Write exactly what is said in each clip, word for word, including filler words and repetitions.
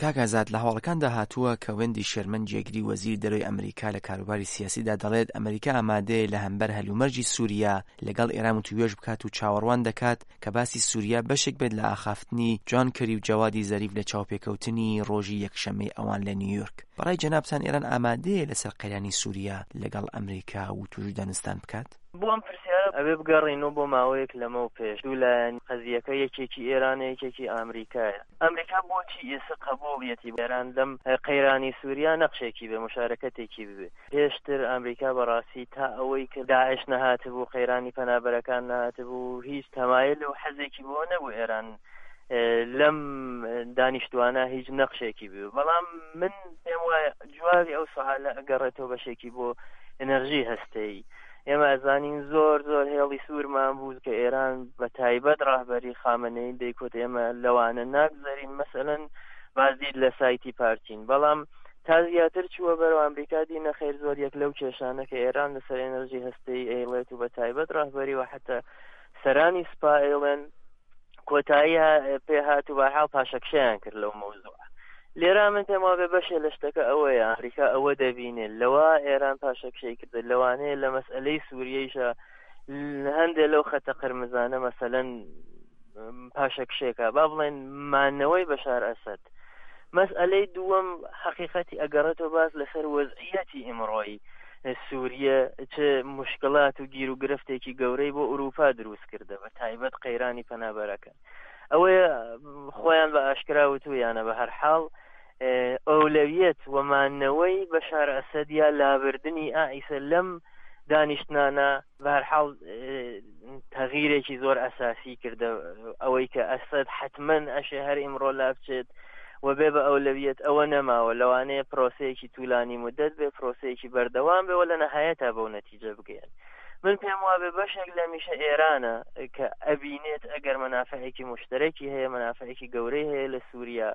کاکازاد لە هەواڵەکاندا هاتووە کە وێندی شێرمەن جێگری وەزیر دەرۆی ئەمریکا لە کاروباری سیاسیدا دەڵێت ئەمریکا ئامادەیە لە هەمبەر هەلومەرجی سووریا لەگەڵ ئێران توێژ بکات و چاوەڕوان دەکات کە باسی سووریا بەشێک بێت لە ئاخافتنی جۆن کەری و جەوادی زەریف لە چاوپێکەوتنی ڕۆژی یەکشەممەی ئەوان لە نیویۆرک. بەڕای جەنابتان ئێران ئامادەیە لەسەر قەیرانی سووریا لەگەڵ ئەمریکا و توێژ دانستان بکات؟ بۆم پرسیارە ئەوێ بگەڕینەوە بۆ ماوەیەک لەمە و پێش دوولایەن قەزیەکە یەکێکی ئێرانە یەکێکی ئەمریکایە. ئەمریکا بۆچی ئێستا قبوڵیەتی ئێران لەم قەیرانی سووریا نەقشێکی بێ مشارەکەتێکی ببێ؟ پێشتر ئەمریکا بەڕاستی تا ئەوەی کە داعش نەهاتبوو قەیرانی پەنابەرەکان نەهاتبوو هیچ تەمایل و حەزێکی بۆ نەبوو ئێران لەم دانیشتوانە هیچ نەقشێکی بێ. بەڵام من پێم وایە جوابی ئەو سوالە ئەگەڕێتەوە بەشێکی بۆ ئەنەرژی هەستەیی. ئێمە ئەزانین زۆر زۆر هێڵی سوورمان بوو کە ئێران بە تایبەت ڕاهبەری خامنەی دەیکوت ئێمە لەوانە ناگزەرین مەسەلەن بازدید لە سایتی پارتین. بەڵام تا زیاتر چووە بەرەو ئەمریکا دینە خێر زۆر یەک لەو کێشانە کە ئێران لەسەر ئێنەرژی هەستەی ئەیڵێت و بە تایبەت ڕاهبەری و حتا سەرانی سپا ئێڵێن کۆتایی پێ هات و بەحاڵ پاشەکشەیان کرد لەو مەوزوع. لێرا من پێم وابێ بەشێ لە شتەکە ئەوەیە ئەمریکا ئەوە دەبینێت لەوە ئێران پاشەکشەی کرد لەوانەیە لە مەسئلەی سووریەیشە هەندێک لەو خەتە قرمزانە مەسەلەن پاشەکشێکە با بڵێن مانەوەی بەشار ئەسەد. مەسئلەی دووەم حەقیقەتی ئەگەڕێتەوە باز لەسەر وەزعیەتی ئیمڕۆیی سووریە چ مشکلات و گیر و گرفتێکی گەورەی بۆ ئوروپا دروست کردە بە تایبەت قەیرانی پەنابەرەکان. ئەوەیە خۆیان بە ئاشکرا وتویانە بە هەر حاڵ ئەولەویەت وەمانەوەی بەشار ئەسەد یا لابردنی ئائیسە لەم دانیشتنانە بە هەر حاڵ تەغیرێکی زۆر ئەساسی کردە ئەوەی کە ئەسەد حتمەن ئەشێ هەر ئیمڕۆ لابچێت و بێ بە ئەولەویەت ئەوە نەماوە لەوانەیە پرۆسەیەکی توولانی مدت بێ پرۆسەیەکی بەردەوام بێ و لە نەهایەتا بەو نەتیجە بگەێن. من پێم وابێ بەشێک لە میشە ئێرانە کە ئەبینێت ئەگەر مەنافعێکی مشترەکی هەیە مەنافعێکی گەورەی هەیە لە سووریا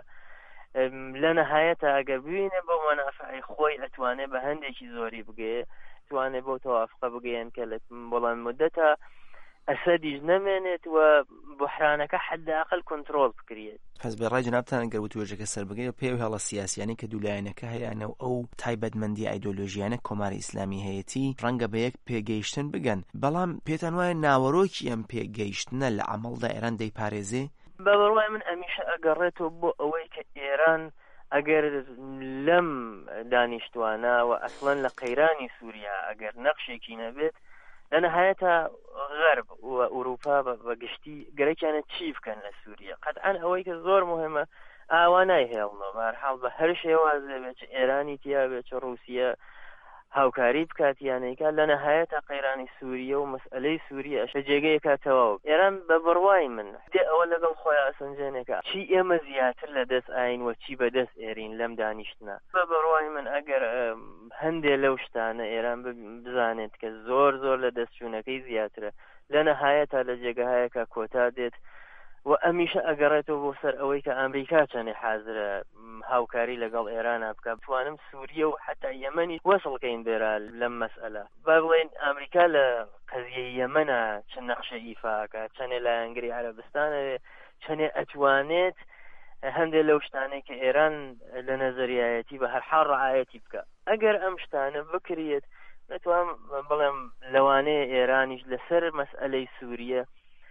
لە نەهایەتا ئەگەر ببینێ بۆ مەنافعی خۆی ئەتوانێت بە هەندێکی زۆری بگێ توانێت بۆ تەوافقە بگەیەن کە لە بەڵام مدەتە ئەسەدیش نەمێنێت و بحرانەکە حداقل کۆنتڕۆڵ بکرێت. پس بەڕای جەنابتان ئەگەر وتوێژەکە سەر بگەی پێی و هێڵە سیاسیانی کە دوولایەنەکە هەیەە و ئەو تایبەتمەندی ئایدۆلۆژیانە کۆماری ئیسلامی هەیەتی ڕەنگە بە یەک پێگەیشتن بگەن. بەڵام پێتان وایە ناوەڕۆکی ئەم پێگەیشتنە لە عەمەڵدا ئێران دەیپارێزێ؟ بە بڕوای من ئەمیشە ئەگەڕێتەوە بۆ ئەوەی کە ئێران ئەگەر لەم دانیشتوانە و ئەسڵەن لە قەیرانی سووریا ئەگەر نەقشێکی نەبێت لە نەهایەتە غەرب و ئوروپا بە گشتی گەرەکیانە چی بکەن لە سووریا. قەتعاً ئەوەی کە زۆر مهمە ئاوانای هێڵنەوە بە هەر حاڵ بە هەر شێوازێ بێت چ ئێرانی تیا بێت چ رووسیا هاوکاری بکات یانەیەکە لە نەهایەتە قەیرانی سووریا و مەسئلەی سووریا ئەشە جێگەیەکاتەوە. ئێران بە بڕوای من دێ ئەوە لەگەڵ خۆیان ئەسەنجێنێکە چی ئێمە زیاتر لە دەست ئاین و چی بەدەست ئێرین لەم دانیشتنە. بە بڕوای من ئەگەر هەندێ لەو شتانە ئێران بزانێت کە زۆر زۆر لە دەستچوونەکەی زیاترە لە نەهایەتە لە جێگەهایەکە کۆتا دێت و ئەمیشە ئەگەڕێتەوە بۆ سەر ئەوەی کە ئەمریکا چەندێ حازرە هاوکاری لەگەڵ ئێرانە بکە بتوانم سووریا و حتا یەمەنی وەسڵکەین بێرا لەم مەسئلە. با بڵێن ئەمریکا لە قەزیەی یەمەنە چەند نەخشە ئیفاکە چەندێ لایەنگری عەرەبستانە چەندێ ئەتوانێت هەندێک لەو شتانەی کە ئێران لە نەزەریایەتی بە هەر حاڵ ڕعایەتی بکە. ئەگەر ئەم شتانە بکرێت دەتوانم بڵێم لەوانەیە ئێرانیش لەسەر مەسئلەی سووریا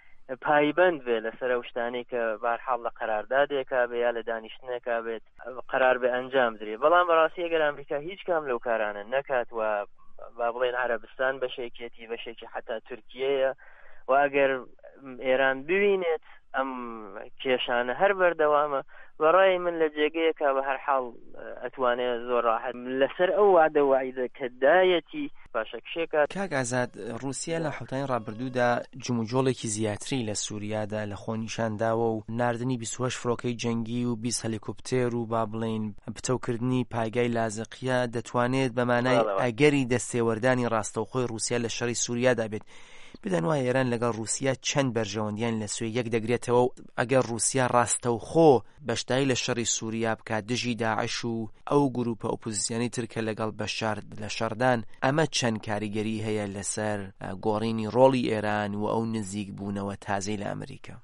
پایبند بێ لەسەر ئەو شتانەی کە بە هەر حاڵ لە قەراردادێکا بێ یا لە دانیشتنێکا بێت قەرار بێ ئەنجام درێ. بەڵام بەڕاستی ئەگەر ئەمریکا هیچ کام لەو کارانە نەکات و با بڵێن عەرەبستان بەشێکێتی بەشێکی حتا تورکیەیە و ئەگەر ئێران ببینێت ئەم کێشانە هەر بەردەوامە بەڕای من لە جێگەیەکە بە هەر حاڵ ئەتوانێت زۆر ڕاحەت لەسەر ئەو وعدە وعیدە کە دایەتی پاشەکشێکە. کاکازاد رووسیا لە حوتانی ڕابردوودا جموجۆڵێکی زیاتری لە سووریادا لە خۆ نیشانداوە و ناردنی بیست و هەشت فڕۆکەی جەنگی و بیست هەلیکۆپتێر و با بڵێن پتەوکردنی پایگای لازقیە دەتوانێت بەمانای ئەگەری دەستێوەردانی ڕاستەوخۆی رووسیا لە شەڕی سووریادا بێت. بدەن وایە ئێران لەگەڵ رووسیا چەند بەرژەوەندیان لە سوێ یەک دەگرێتەوە و ئەگەر رووسیا ڕاستەوخۆ بەشداری لە شەڕی سووریا بکات دژی داعش و ئەو گروپە ئۆپۆزیسیۆنی ترکە لەگەڵ بەشار لە شەردان ئەمە چەند کاریگەری هەیە لەسەر گۆڕینی ڕۆڵی ئێران و ئەو نزیک بوونەوە تازەی لە ئەمریکا؟ واقعا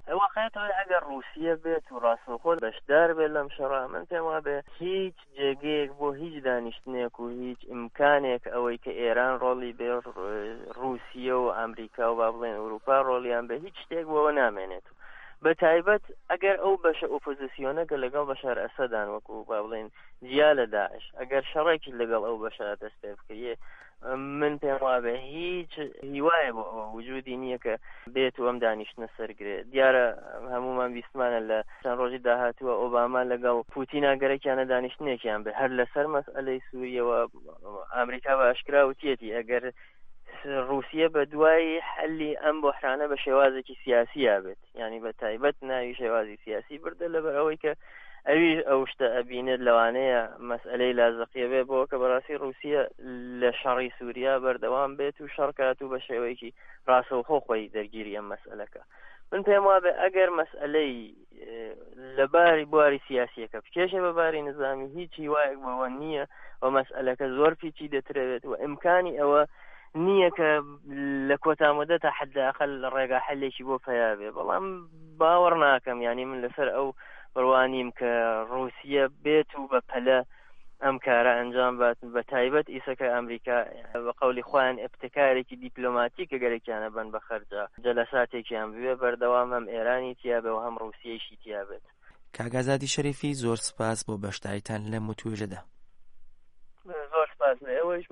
دەمانێتەوە ئەگەر رووسیە بێت و ڕاستەوخۆ بەشدار بێت لەم شەڕە من پێم وابێ هیچ جێگەیەک بۆ هیچ دانیشتنێک و هیچ ئیمکانێک ئەوەی کە ئێران ڕۆڵی بێ رووسیە و ئەمریکا و با بڵێن ئەوروپا ڕۆڵیان بێ هیچ شتێک بۆەوە نامێنێت بە تایبەت ئەگەر ئەو بەشە ئۆپۆزیسیۆنەکە لەگەڵ بەشار ئەسەدان وەکو با بڵێن جیا لە داعش ئەگەر شەڕێکی لەگەڵ ئەو بەشە دەست پێ بکرێ من پێم وابێ هیچ هیوایە بۆ ئەوە وجودی نییە کە بێت و ئەم دانیشتنە سەرگرێت دیارە هەمومان بیستمانە لە چەند ڕۆژی داهاتووە ئۆباما لەگەڵ پوتین ئەگەرێکیانە دانیشتنێکیان بێ هەر لەسەر مەسئلەی سووریەوە ئەمریکا بە ئاشکرا وتیەتی ئەگەر رووسیە بە دوای حەلی ئەم بۆحرانە بە شێوازێکی سیاسیە بێت ینی بە تایبەت ناوی شێوازی سیاسی بردە لەبەر ئەوەی کە ئەوی ئەو شتە ئەبینێت لەوانەیە مەسئلەی لازەقیە بێ بۆ کە بەڕاستی رووسیە لە شەڕی سووریا بەردەوام بێت و شەڕکات و بە شێوەیەکی ڕاستەوخۆ خۆی دەرگیری ئەم مەسئلەکە من پێم وابێ ئەگەر مەسئلەی لەباری بواری سیاسیەکە بکێشە بە باری نظامی هیچی وایەک بەوە نییە و مەسئلەکە زۆر پیچی دەترەوێت و ئیمکانی ئەوە نییە کە لە کۆتامەدە تا حداقل ڕێگا حەلێکی بۆ پەیاوێ بەڵام باوەڕ ناکەم ینی من لەسەر ئەو بڕوانیم کە رووسیە بێت و بە پەلە ئەم کارە ئەنجام بات بە تایبەت ئیسەکە ئەمریکا بە قەولی خۆیان ئەبتکارێکی دیپلۆماتیکە گەرەکیانە بن بە خەرجە جەلەساتێکیان بوێ بەردەوام هەم ئێرانی تیابێ و هەم رووسیەیشی تیابێت. کاگازادی شەریفی زۆر سپاس بۆ بەشداریتان لە متوێژەدا. زۆر سپاس لە ئێوەش